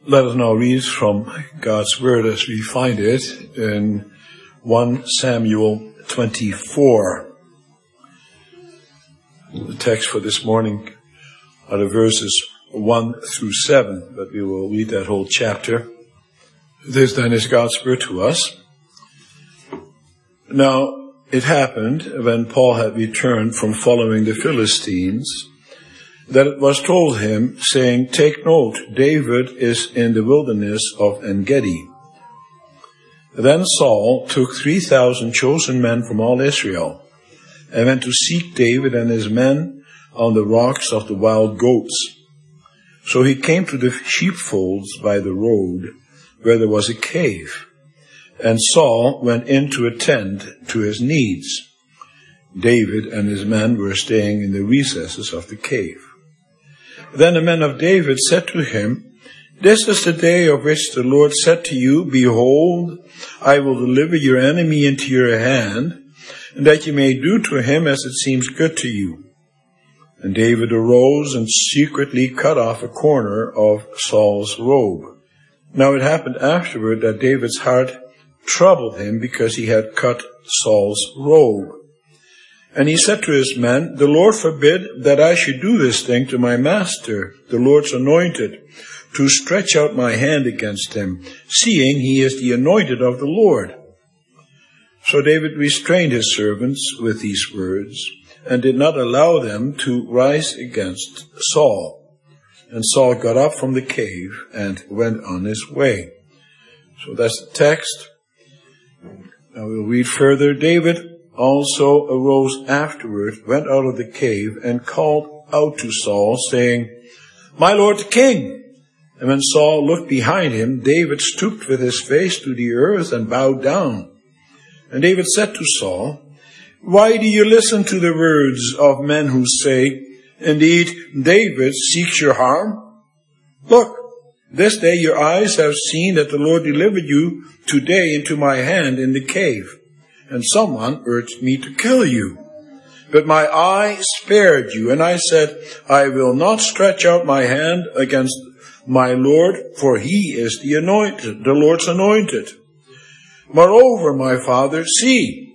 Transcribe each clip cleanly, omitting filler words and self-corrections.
Let us now read from God's Word as we find it in 1 Samuel 24. The text for this morning are the verses 1 through 7, but we will read that whole chapter. This then is God's Word to us. Now, it happened when Paul had returned from following the Philistines that it was told him, saying, "Take note, David is in the wilderness of En-Gedi." Then Saul took 3,000 chosen men from all Israel and went to seek David and his men on the rocks of the wild goats. So he came to the sheepfolds by the road where there was a cave, and Saul went in to attend to his needs. David and his men were staying in the recesses of the cave. Then the men of David said to him, "This is the day of which the Lord said to you, Behold, I will deliver your enemy into your hand, and that you may do to him as it seems good to you." And David arose and secretly cut off a corner of Saul's robe. Now it happened afterward that David's heart troubled him because he had cut Saul's robe. And he said to his men, "The Lord forbid that I should do this thing to my master, the Lord's anointed, to stretch out my hand against him, seeing he is the anointed of the Lord." So David restrained his servants with these words, and did not allow them to rise against Saul. And Saul got up from the cave and went on his way. So that's the text. Now we'll read further. David also arose afterward, went out of the cave, and called out to Saul, saying, "My lord the king." And when Saul looked behind him, David stooped with his face to the earth and bowed down. And David said to Saul, "Why do you listen to the words of men who say, Indeed, David seeks your harm? Look, this day your eyes have seen that the Lord delivered you today into my hand in the cave. And someone urged me to kill you. But my eye spared you, and I said, I will not stretch out my hand against my Lord, for he is the anointed, the Lord's anointed. Moreover, my father, see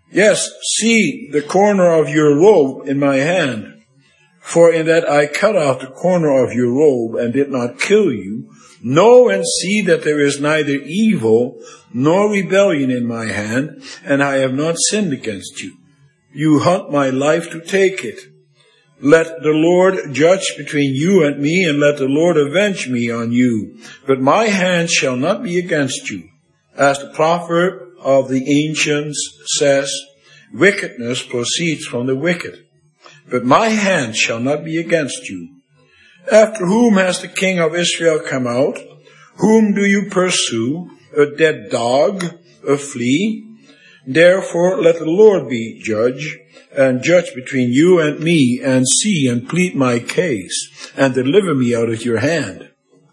the corner of your robe in my hand. For in that I cut off the corner of your robe and did not kill you, know and see that there is neither evil nor rebellion in my hand, and I have not sinned against you. You hunt my life to take it. Let the Lord judge between you and me, and let the Lord avenge me on you. But my hand shall not be against you. As the proverb of the ancients says, wickedness proceeds from the wicked. But my hand shall not be against you. After whom has the king of Israel come out? Whom do you pursue? A dead dog? A flea? Therefore let the Lord be judge, and judge between you and me, and see and plead my case, and deliver me out of your hand."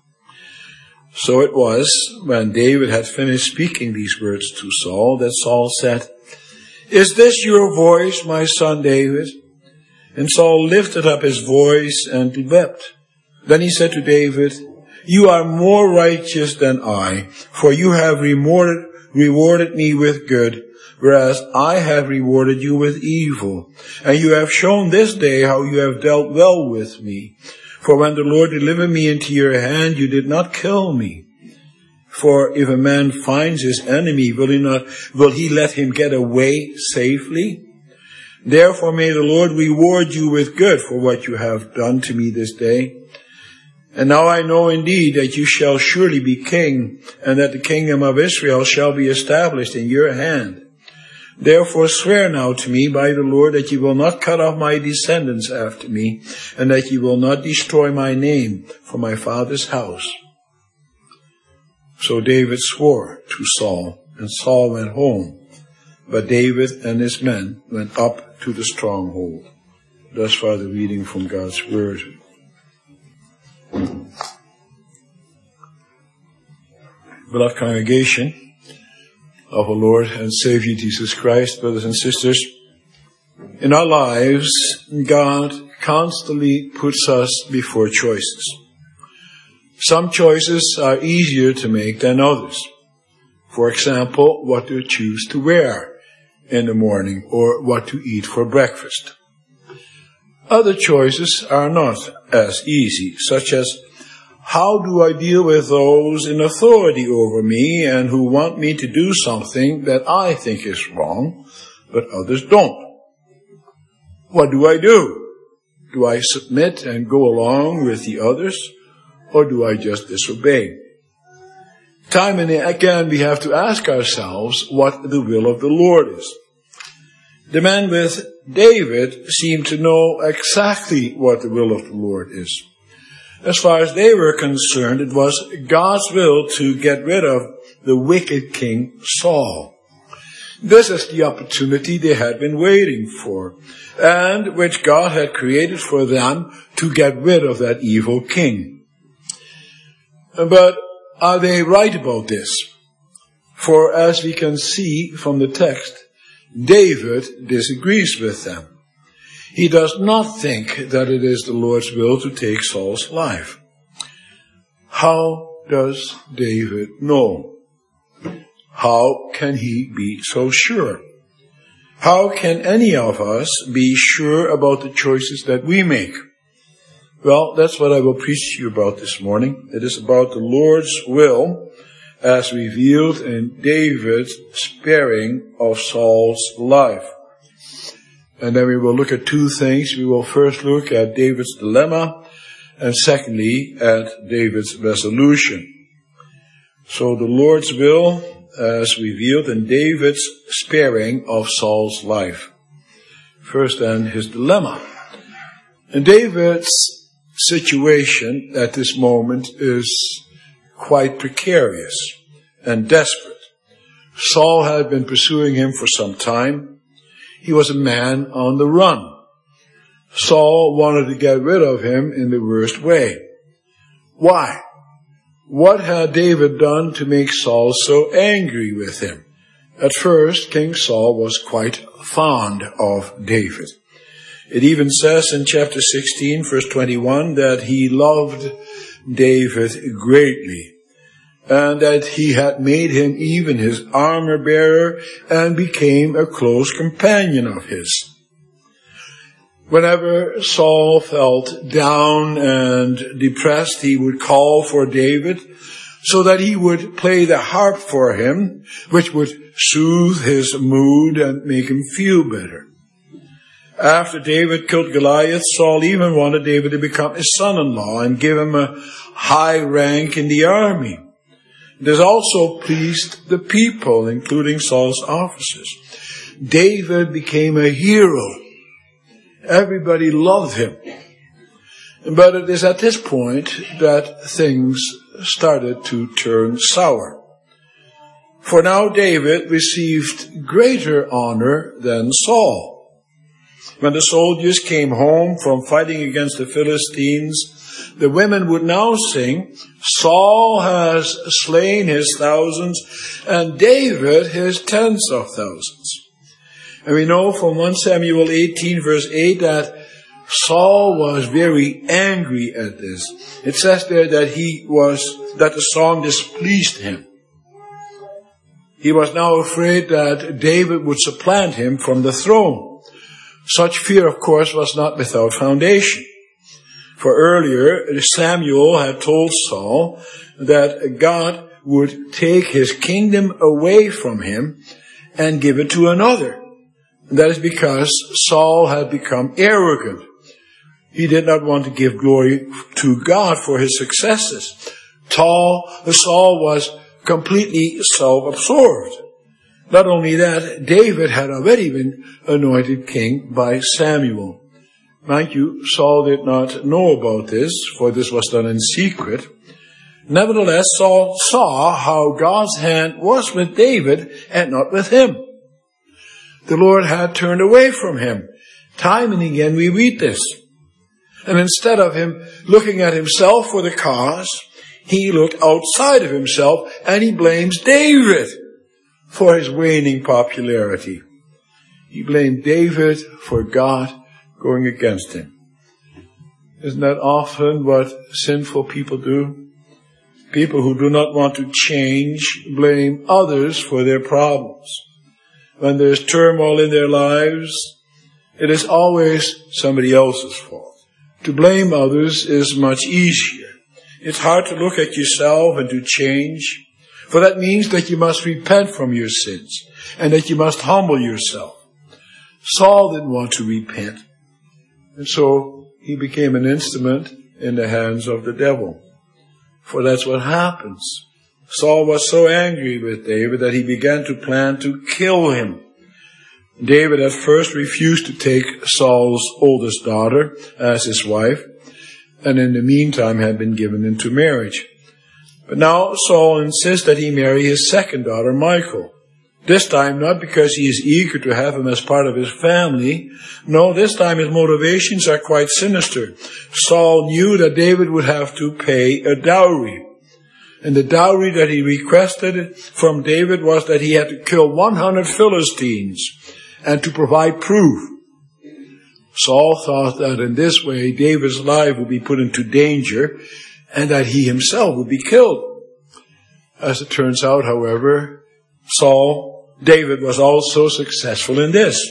So it was, when David had finished speaking these words to Saul, that Saul said, "Is this your voice, my son David?" And Saul lifted up his voice and wept. Then he said to David, "You are more righteous than I, for you have rewarded me with good, whereas I have rewarded you with evil. And you have shown this day how you have dealt well with me. For when the Lord delivered me into your hand, you did not kill me. For if a man finds his enemy, will he let him get away safely? Therefore may the Lord reward you with good for what you have done to me this day. And now I know indeed that you shall surely be king, and that the kingdom of Israel shall be established in your hand. Therefore swear now to me by the Lord that you will not cut off my descendants after me, and that you will not destroy my name from my father's house." So David swore to Saul, and Saul went home. But David and his men went up to the stronghold. Thus far the reading from God's Word. Beloved congregation of our Lord and Savior Jesus Christ, brothers and sisters, in our lives, God constantly puts us before choices. Some choices are easier to make than others. For example, what to choose to wear in the morning or what to eat for breakfast. Other choices are not as easy, such as how do I deal with those in authority over me and who want me to do something that I think is wrong, but others don't? What do I do? Do I submit and go along with the others, or do I just disobey? Time and again we have to ask ourselves what the will of the Lord is. The men with David seemed to know exactly what the will of the Lord is. As far as they were concerned, it was God's will to get rid of the wicked king Saul. This is the opportunity they had been waiting for, and which God had created for them to get rid of that evil king. But are they right about this? For as we can see from the text, David disagrees with them. He does not think that it is the Lord's will to take Saul's life. How does David know? How can he be so sure? How can any of us be sure about the choices that we make? Well, that's what I will preach to you about this morning. It is about the Lord's will as revealed in David's sparing of Saul's life. And then we will look at two things. We will first look at David's dilemma, and secondly, at David's resolution. So the Lord's will as revealed in David's sparing of Saul's life. First then, his dilemma. And David's situation at this moment is quite precarious and desperate. Saul had been pursuing him for some time. He was a man on the run. Saul wanted to get rid of him in the worst way. Why? What had David done to make Saul so angry with him? At first, King Saul was quite fond of David. It even says in chapter 16, verse 21, that he loved David greatly, and that he had made him even his armor bearer and became a close companion of his. Whenever Saul felt down and depressed, he would call for David so that he would play the harp for him, which would soothe his mood and make him feel better. After David killed Goliath, Saul even wanted David to become his son-in-law and give him a high rank in the army. This also pleased the people, including Saul's officers. David became a hero. Everybody loved him. But it is at this point that things started to turn sour. For now David received greater honor than Saul. When the soldiers came home from fighting against the Philistines, the women would now sing, Saul has slain his thousands, and David his tens of thousands. And we know from 1 Samuel 18 verse 8 that Saul was very angry at this. It says there that the song displeased him. He was now afraid that David would supplant him from the throne. Such fear, of course, was not without foundation. For earlier, Samuel had told Saul that God would take his kingdom away from him and give it to another. That is because Saul had become arrogant. He did not want to give glory to God for his successes. Saul was completely self-absorbed. Not only that, David had already been anointed king by Samuel. Mind you, Saul did not know about this, for this was done in secret. Nevertheless, Saul saw how God's hand was with David and not with him. The Lord had turned away from him. Time and again we read this. And instead of him looking at himself for the cause, he looked outside of himself and he blames David for his waning popularity. He blamed David for God going against him. Isn't that often what sinful people do? People who do not want to change blame others for their problems. When there's turmoil in their lives, it is always somebody else's fault. To blame others is much easier. It's hard to look at yourself and to change, for that means that you must repent from your sins and that you must humble yourself. Saul didn't want to repent, and so he became an instrument in the hands of the devil. For that's what happens. Saul was so angry with David that he began to plan to kill him. David at first refused to take Saul's oldest daughter as his wife, and in the meantime had been given into marriage. But now Saul insists that he marry his second daughter, Michal. This time not because he is eager to have him as part of his family. No, this time his motivations are quite sinister. Saul knew that David would have to pay a dowry. And the dowry that he requested from David was that he had to kill 100 Philistines and to provide proof. Saul thought that in this way David's life would be put into danger and that he himself would be killed. As it turns out, however, David was also successful in this.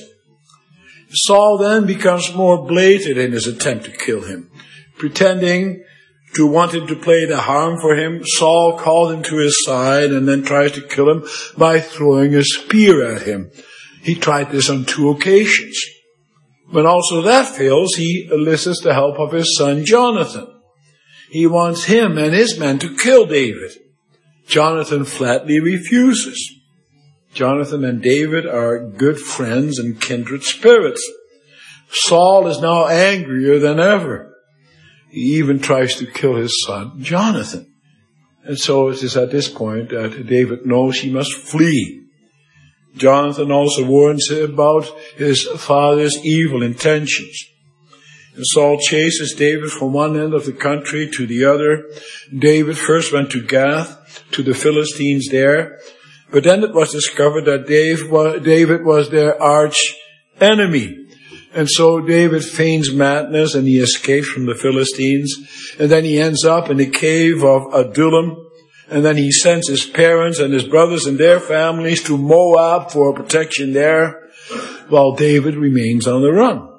Saul then becomes more blatant in his attempt to kill him. Pretending to want him to play the harm for him, Saul calls him to his side and then tries to kill him by throwing a spear at him. He tried this on 2 occasions. When also that fails, he enlists the help of his son Jonathan. He wants him and his men to kill David. Jonathan flatly refuses. Jonathan and David are good friends and kindred spirits. Saul is now angrier than ever. He even tries to kill his son, Jonathan. And so it is at this point that David knows he must flee. Jonathan also warns him about his father's evil intentions. And Saul chases David from one end of the country to the other. David first went to Gath, to the Philistines there. But then it was discovered that David was their arch enemy. And so David feigns madness and he escapes from the Philistines. And then he ends up in the cave of Adullam. And then he sends his parents and his brothers and their families to Moab for protection there, while David remains on the run.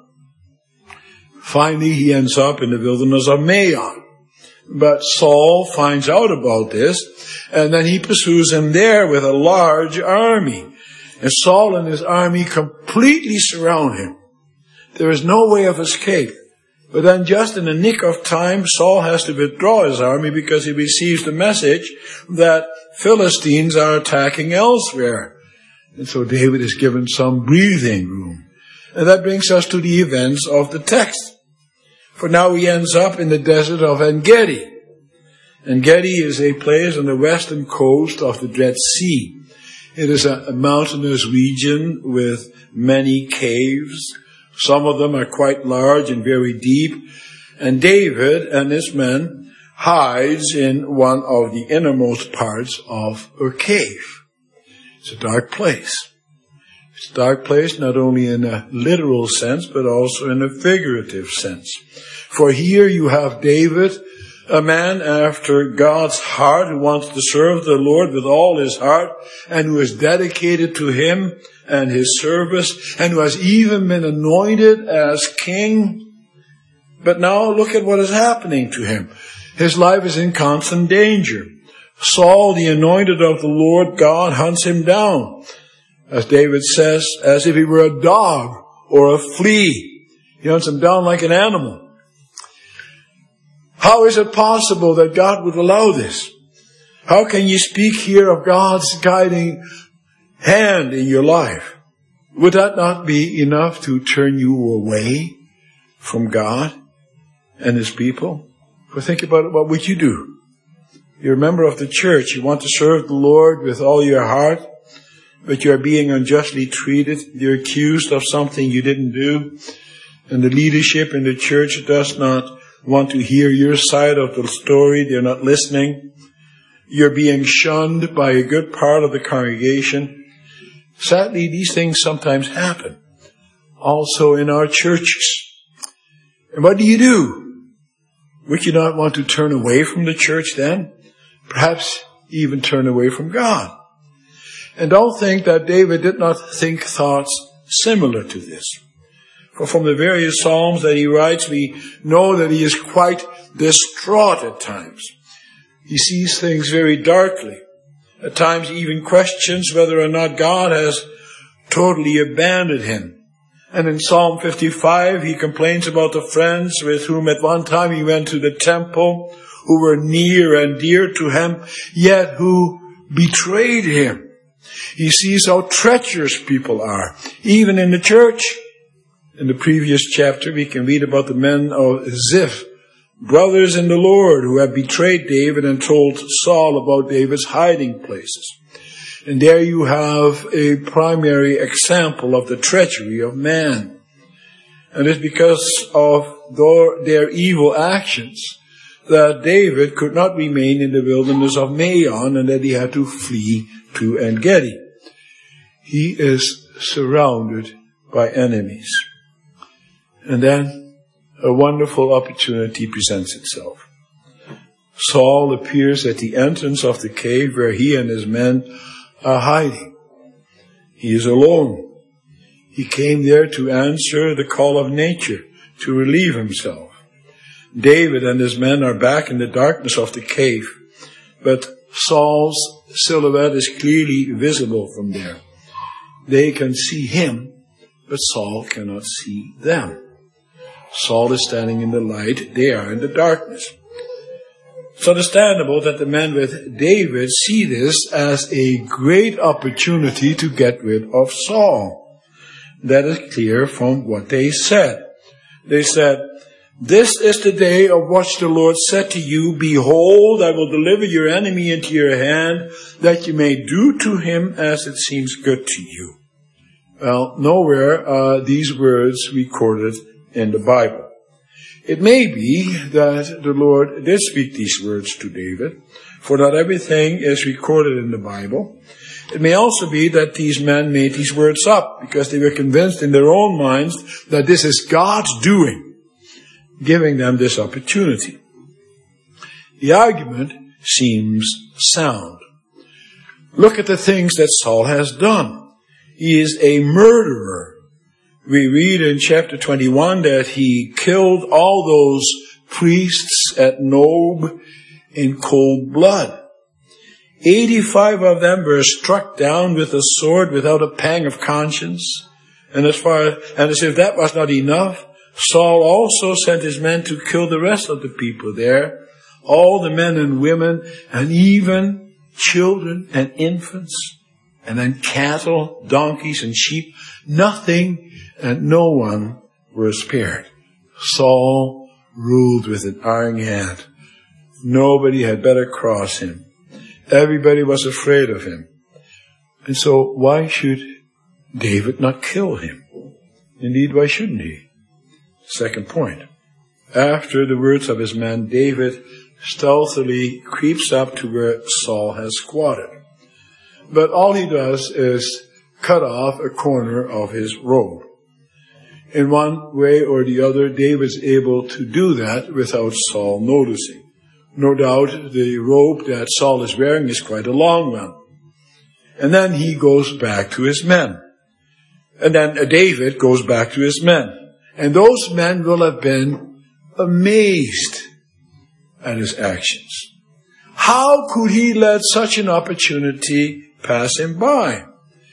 Finally, he ends up in the wilderness of Maon. But Saul finds out about this, and then he pursues him there with a large army. And Saul and his army completely surround him. There is no way of escape. But then just in the nick of time, Saul has to withdraw his army because he receives the message that Philistines are attacking elsewhere. And so David is given some breathing room. And that brings us to the events of the text. For now he ends up in the desert of En-Gedi. En-Gedi is a place on the western coast of the Dead Sea. It is a mountainous region with many caves. Some of them are quite large and very deep. And David and his men hides in one of the innermost parts of a cave. It's a dark place. It's a dark place not only in a literal sense, but also in a figurative sense. For here you have David, a man after God's heart, who wants to serve the Lord with all his heart, and who is dedicated to him and his service, and who has even been anointed as king. But now look at what is happening to him. His life is in constant danger. Saul, the anointed of the Lord God, hunts him down. As David says, as if he were a dog or a flea. He hunts him down like an animal. How is it possible that God would allow this? How can you speak here of God's guiding hand in your life? Would that not be enough to turn you away from God and His people? But think about it, what would you do? You're a member of the church. You want to serve the Lord with all your heart, but you're being unjustly treated. You're accused of something you didn't do. And the leadership in the church does not want to hear your side of the story. They're not listening. You're being shunned by a good part of the congregation. Sadly, these things sometimes happen. Also in our churches. And what do? Would you not want to turn away from the church then? perhaps even turn away from God. And don't think that David did not think thoughts similar to this. For from the various Psalms that he writes, we know that he is quite distraught at times. He sees things very darkly. At times he even questions whether or not God has totally abandoned him. And in Psalm 55, he complains about the friends with whom at one time he went to the temple, who were near and dear to him, yet who betrayed him. He sees how treacherous people are, even in the church. In the previous chapter, we can read about the men of Ziph, brothers in the Lord, who have betrayed David and told Saul about David's hiding places. And there you have a primary example of the treachery of man. And it's because of their evil actions that David could not remain in the wilderness of Maon and that he had to flee to En-Gedi. He is surrounded by enemies. And then a wonderful opportunity presents itself. Saul appears at the entrance of the cave where he and his men are hiding. He is alone. He came there to answer the call of nature, to relieve himself. David and his men are back in the darkness of the cave, but Saul's silhouette is clearly visible from there. They can see him, but Saul cannot see them. Saul is standing in the light, they are in the darkness. It's understandable that the men with David see this as a great opportunity to get rid of Saul. That is clear from what they said. They said, "This is the day of which the Lord said to you, Behold, I will deliver your enemy into your hand, that you may do to him as it seems good to you." Well, nowhere are these words recorded in the Bible. It may be that the Lord did speak these words to David, for not everything is recorded in the Bible. It may also be that these men made these words up because they were convinced in their own minds that this is God's doing, giving them this opportunity. The argument seems sound. Look at the things that Saul has done. He is a murderer. We read in chapter 21 that he killed all those priests at Nob in cold blood. 85 of them were struck down with a sword without a pang of conscience. And as if that was not enough, Saul also sent his men to kill the rest of the people there, all the men and women, and even children and infants, and then cattle, donkeys, and sheep. Nothing and no one were spared. Saul ruled with an iron hand. Nobody had better cross him. Everybody was afraid of him. And so why should David not kill him? Indeed, why shouldn't he? Second point. After the words of his men, David stealthily creeps up to where Saul has squatted. But all he does is cut off a corner of his robe. In one way or the other, David's able to do that without Saul noticing. No doubt the robe that Saul is wearing is quite a long one. And then he goes back to his men. And then David goes back to his men. And those men will have been amazed at his actions. How could he let such an opportunity pass him by?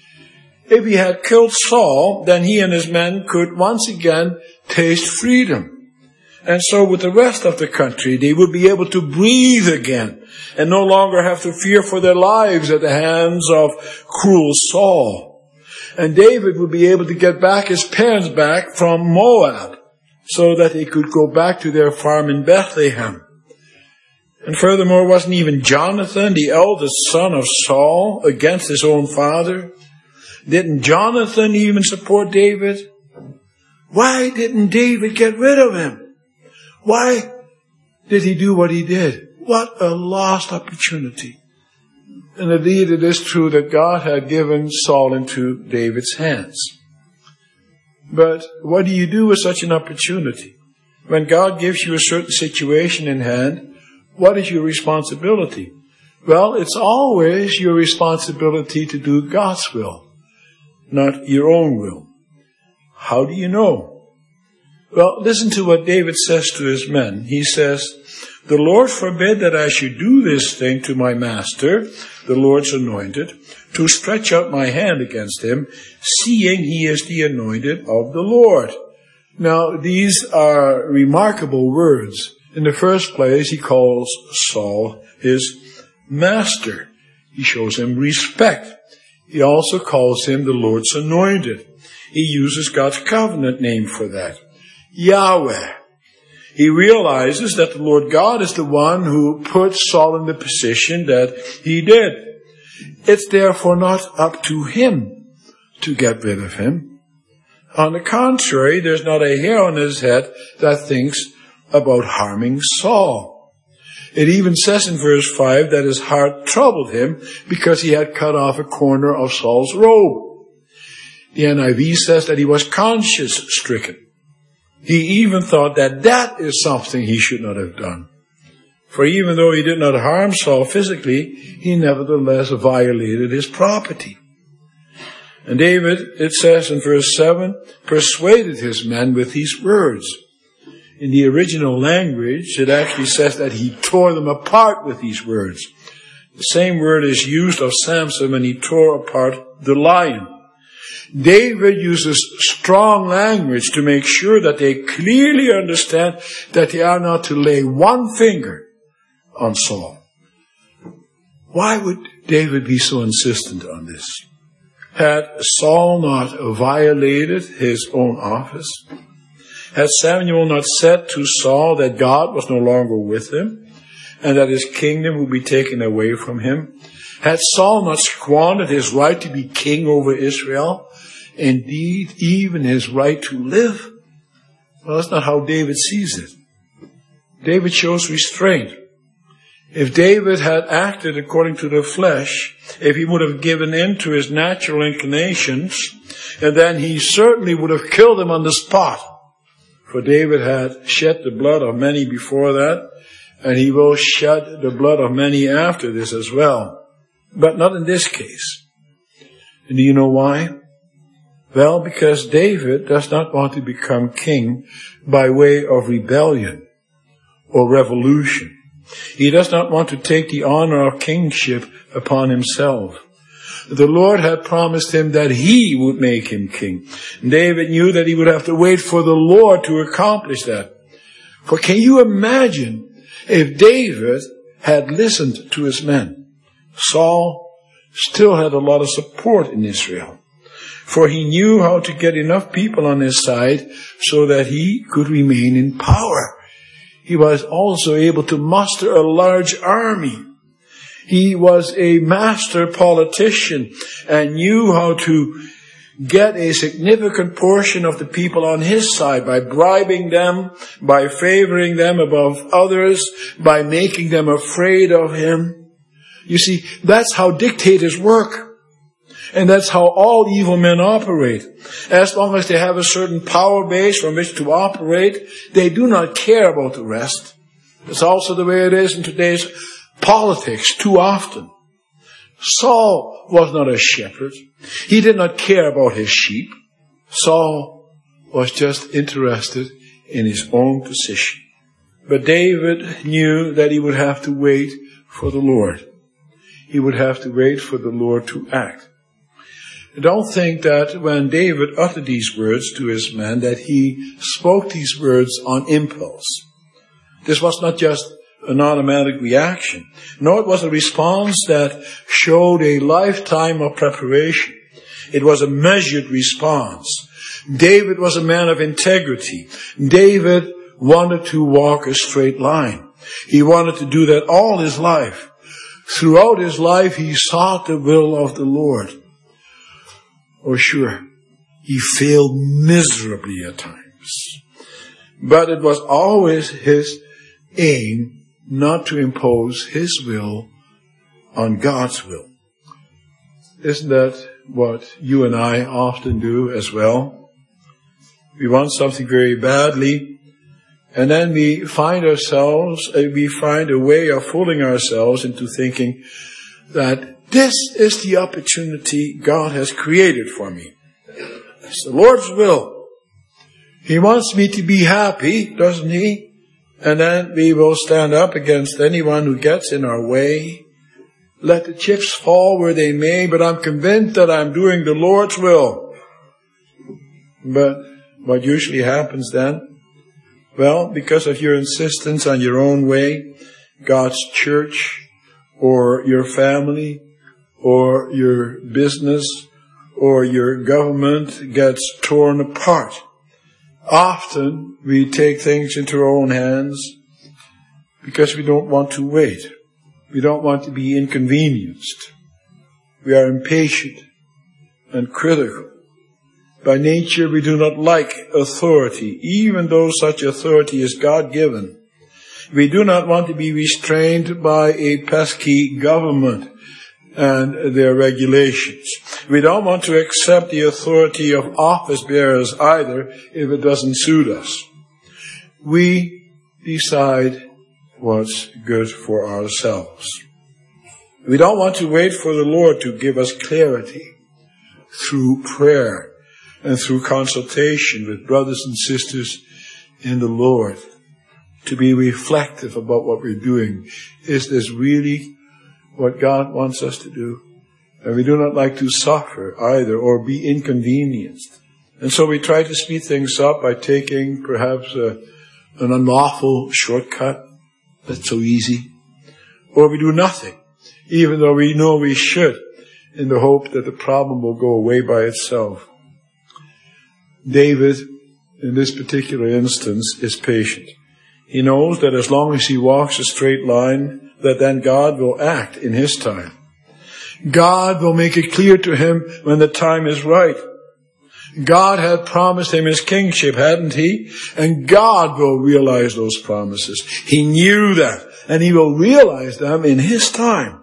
If he had killed Saul, then he and his men could once again taste freedom. And so with the rest of the country, they would be able to breathe again and no longer have to fear for their lives at the hands of cruel Saul. And David would be able to get back his parents back from Moab so that they could go back to their farm in Bethlehem. And furthermore, wasn't even Jonathan, the eldest son of Saul, against his own father? Didn't Jonathan even support David? Why didn't David get rid of him? Why did he do what he did? What a lost opportunity. And indeed, it is true that God had given Saul into David's hands. But what do you do with such an opportunity? When God gives you a certain situation in hand, what is your responsibility? Well, it's always your responsibility to do God's will, not your own will. How do you know? Well, listen to what David says to his men. He says, "The Lord forbid that I should do this thing to my master, the Lord's anointed, to stretch out my hand against him, seeing he is the anointed of the Lord." Now, these are remarkable words. In the first place, he calls Saul his master. He shows him respect. He also calls him the Lord's anointed. He uses God's covenant name for that, Yahweh. He realizes that the Lord God is the one who put Saul in the position that he did. It's therefore not up to him to get rid of him. On the contrary, there's not a hair on his head that thinks about harming Saul. It even says in verse 5 that his heart troubled him because he had cut off a corner of Saul's robe. The NIV says that he was conscience-stricken. He even thought that that is something he should not have done. For even though he did not harm Saul physically, he nevertheless violated his property. And David, it says in verse 7, persuaded his men with these words. In the original language, it actually says that he tore them apart with these words. The same word is used of Samson when he tore apart the lion. David uses strong language to make sure that they clearly understand that they are not to lay one finger on Saul. Why would David be so insistent on this? Had Saul not violated his own office? Had Samuel not said to Saul that God was no longer with him and that his kingdom would be taken away from him? Had Saul not squandered his right to be king over Israel? Indeed, even his right to live? Well, that's not how David sees it. David shows restraint. If David had acted according to the flesh, if he would have given in to his natural inclinations, and then he certainly would have killed him on the spot. For David had shed the blood of many before that, and he will shed the blood of many after this as well. But not in this case. And do you know why? Well, because David does not want to become king by way of rebellion or revolution. He does not want to take the honor of kingship upon himself. The Lord had promised him that he would make him king. David knew that he would have to wait for the Lord to accomplish that. For can you imagine if David had listened to his men? Saul still had a lot of support in Israel. For he knew how to get enough people on his side so that he could remain in power. He was also able to muster a large army. He was a master politician and knew how to get a significant portion of the people on his side by bribing them, by favoring them above others, by making them afraid of him. You see, that's how dictators work. And that's how all evil men operate. As long as they have a certain power base from which to operate, they do not care about the rest. It's also the way it is in today's politics too often. Saul was not a shepherd. He did not care about his sheep. Saul was just interested in his own position. But David knew that he would have to wait for the Lord. He would have to wait for the Lord to act. Don't think that when David uttered these words to his men that he spoke these words on impulse. This was not just an automatic reaction. No, it was a response that showed a lifetime of preparation. It was a measured response. David was a man of integrity. David wanted to walk a straight line. He wanted to do that all his life. Throughout his life, he sought the will of the Lord. Oh, sure, he failed miserably at times. But it was always his aim not to impose his will on God's will. Isn't that what you and I often do as well? We want something very badly, And then we find a way of fooling ourselves into thinking that this is the opportunity God has created for me. It's the Lord's will. He wants me to be happy, doesn't He? And then we will stand up against anyone who gets in our way. Let the chips fall where they may, but I'm convinced that I'm doing the Lord's will. But what usually happens then? Well, because of your insistence on your own way, God's church, or your family, or your business, or your government gets torn apart. Often we take things into our own hands because we don't want to wait. We don't want to be inconvenienced. We are impatient and critical. By nature, we do not like authority, even though such authority is God-given. We do not want to be restrained by a pesky government and their regulations. We don't want to accept the authority of office bearers either if it doesn't suit us. We decide what's good for ourselves. We don't want to wait for the Lord to give us clarity through prayer and through consultation with brothers and sisters in the Lord, to be reflective about what we're doing. Is this really what God wants us to do? And we do not like to suffer either or be inconvenienced. And so we try to speed things up by taking perhaps an unlawful shortcut. That's so easy. Or we do nothing, even though we know we should, in the hope that the problem will go away by itself. David, in this particular instance, is patient. He knows that as long as he walks a straight line, that then God will act in His time. God will make it clear to him when the time is right. God had promised him His kingship, hadn't He? And God will realize those promises. He knew that, and He will realize them in His time.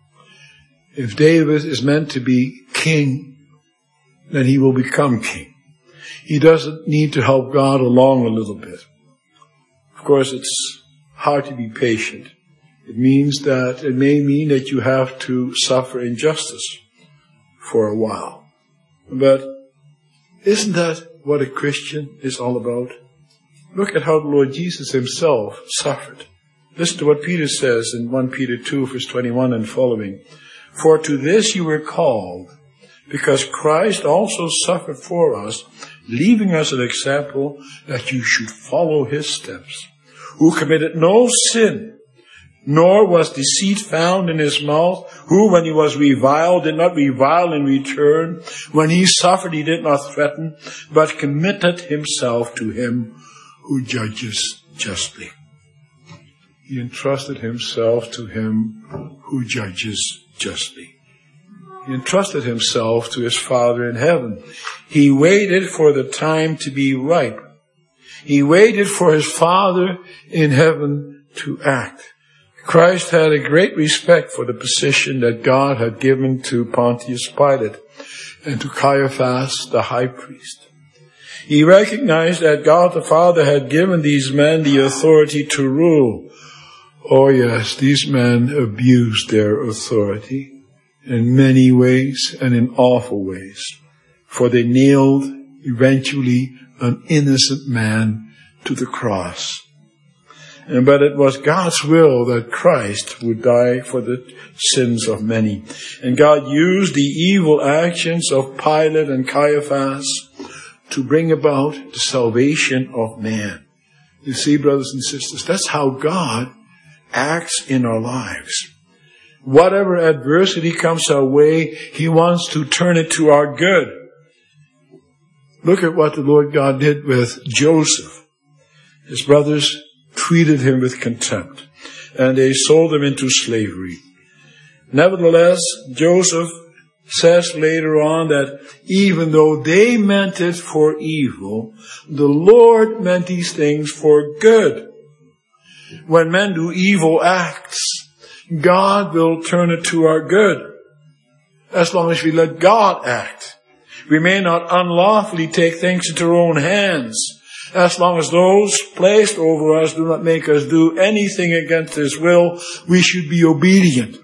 If David is meant to be king, then he will become king. He doesn't need to help God along a little bit. Of course, it's hard to be patient. It may mean that you have to suffer injustice for a while. But isn't that what a Christian is all about? Look at how the Lord Jesus Himself suffered. Listen to what Peter says in 1 Peter 2, verse 21 and following. For to this you were called, because Christ also suffered for us, leaving us an example that you should follow His steps, who committed no sin, nor was deceit found in His mouth, who, when He was reviled, did not revile in return. When He suffered, He did not threaten, but committed Himself to Him who judges justly. He entrusted Himself to Him who judges justly. He entrusted Himself to His Father in heaven. He waited for the time to be ripe. He waited for His Father in heaven to act. Christ had a great respect for the position that God had given to Pontius Pilate and to Caiaphas, the high priest. He recognized that God the Father had given these men the authority to rule. Oh yes, these men abused their authority in many ways and in awful ways. For they nailed eventually an innocent man to the cross. But it was God's will that Christ would die for the sins of many. And God used the evil actions of Pilate and Caiaphas to bring about the salvation of man. You see, brothers and sisters, that's how God acts in our lives. Whatever adversity comes our way, He wants to turn it to our good. Look at what the Lord God did with Joseph. His brothers treated him with contempt, and they sold him into slavery. Nevertheless, Joseph says later on that even though they meant it for evil, the Lord meant these things for good. When men do evil acts, God will turn it to our good, as long as we let God act. We may not unlawfully take things into our own hands As long as those placed over us do not make us do anything against His will, we should be obedient.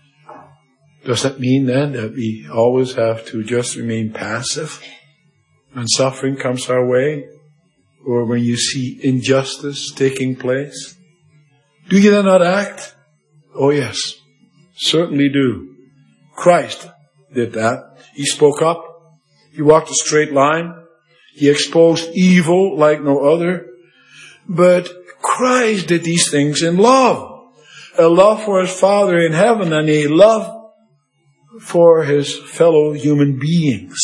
Does that mean then that we always have to just remain passive when suffering comes our way? Or when you see injustice taking place? Do you then not act? Oh yes, certainly do. Christ did that. He spoke up. He walked a straight line. He exposed evil like no other. But Christ did these things in love. A love for His Father in heaven and a love for His fellow human beings.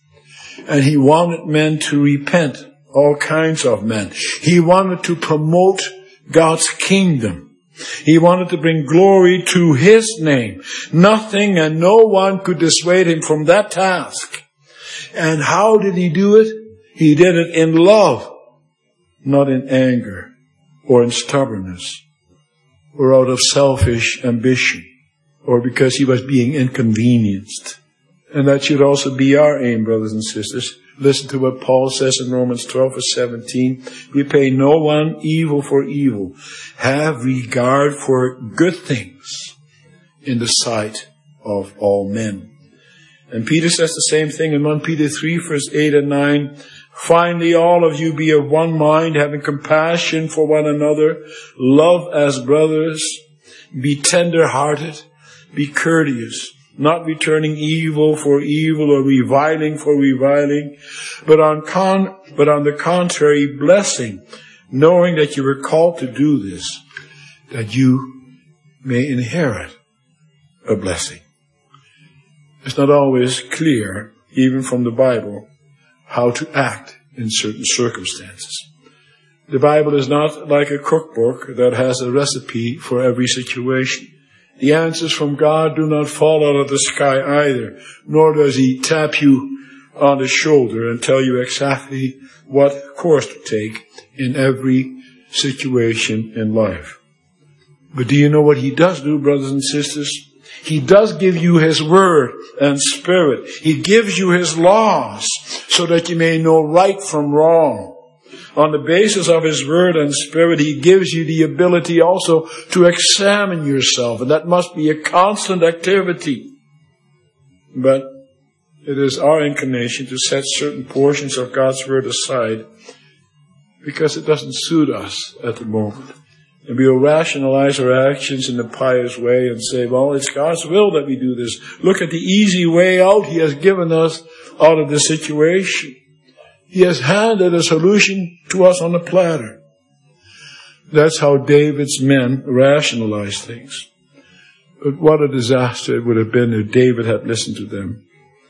And He wanted men to repent, all kinds of men. He wanted to promote God's kingdom. He wanted to bring glory to His name. Nothing and no one could dissuade Him from that task. And how did He do it? He did it in love, not in anger or in stubbornness or out of selfish ambition or because He was being inconvenienced. And that should also be our aim, brothers and sisters. Listen to what Paul says in Romans 12 verse 17. Repay no one evil for evil. Have regard for good things in the sight of all men. And Peter says the same thing in 1 Peter 3 verse 8 and 9. Finally, all of you be of one mind, having compassion for one another. Love as brothers. Be tender-hearted. Be courteous. Not returning evil for evil or reviling for reviling, but on the contrary, blessing, knowing that you were called to do this, that you may inherit a blessing. It's not always clear, even from the Bible, how to act in certain circumstances. The Bible is not like a cookbook that has a recipe for every situation. The answers from God do not fall out of the sky either, nor does He tap you on the shoulder and tell you exactly what course to take in every situation in life. But do you know what He does do, brothers and sisters? He does give you His Word and Spirit. He gives you His laws so that you may know right from wrong. On the basis of His Word and Spirit, He gives you the ability also to examine yourself. And that must be a constant activity. But it is our inclination to set certain portions of God's Word aside because it doesn't suit us at the moment. And we will rationalize our actions in a pious way and say, well, it's God's will that we do this. Look at the easy way out He has given us out of the situation. He has handed a solution to us on a platter. That's how David's men rationalized things. But what a disaster it would have been if David had listened to them.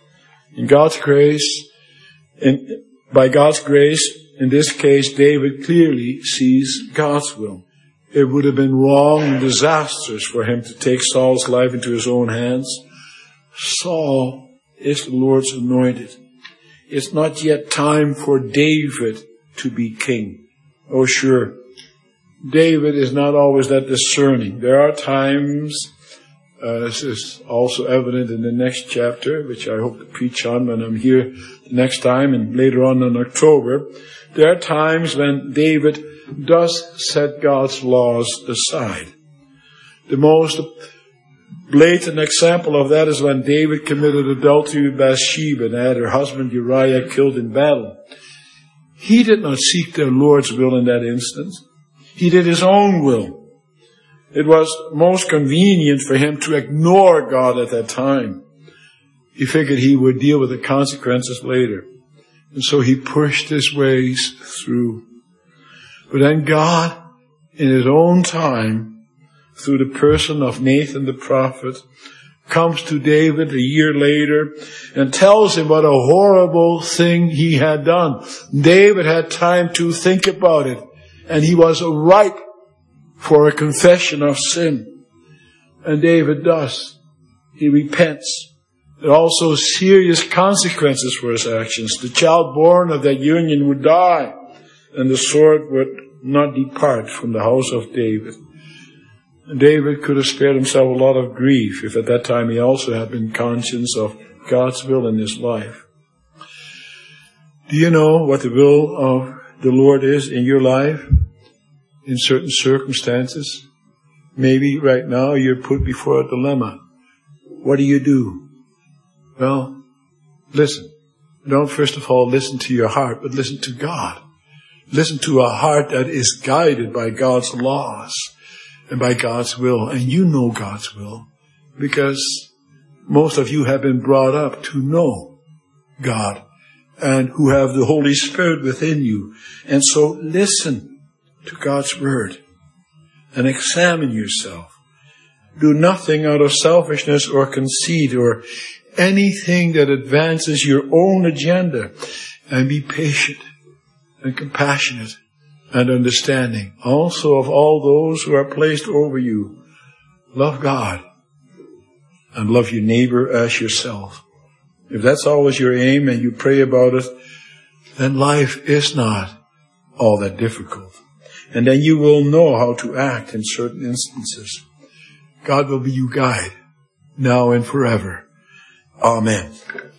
By God's grace, in this case, David clearly sees God's will. It would have been wrong and disastrous for him to take Saul's life into his own hands. Saul is the Lord's anointed. It's not yet time for David to be king. Oh, sure. David is not always that discerning. There are times, this is also evident in the next chapter, which I hope to preach on when I'm here the next time and later on in October. There are times when David does set God's laws aside. The most blatant example of that is when David committed adultery with Bathsheba and had her husband Uriah killed in battle. He did not seek the Lord's will in that instance. He did his own will. It was most convenient for him to ignore God at that time. He figured he would deal with the consequences later. And so he pushed his ways through. But then God, in His own time, through the person of Nathan the prophet, comes to David a year later and tells him what a horrible thing he had done. David had time to think about it, and he was ripe for a confession of sin. And David does. He repents. There are also serious consequences for his actions. The child born of that union would die, and the sword would not depart from the house of David. And David could have spared himself a lot of grief if at that time he also had been conscious of God's will in his life. Do you know what the will of the Lord is in your life in certain circumstances? Maybe right now you're put before a dilemma. What do you do? Well, listen. Don't first of all listen to your heart, but listen to God. Listen to a heart that is guided by God's laws and by God's will. And you know God's will because most of you have been brought up to know God and who have the Holy Spirit within you. And so listen to God's word and examine yourself. Do nothing out of selfishness or conceit or anything that advances your own agenda, and be patient and compassionate and understanding. Also of all those who are placed over you, love God and love your neighbor as yourself. If that's always your aim and you pray about it, then life is not all that difficult. And then you will know how to act in certain instances. God will be your guide now and forever. Amen.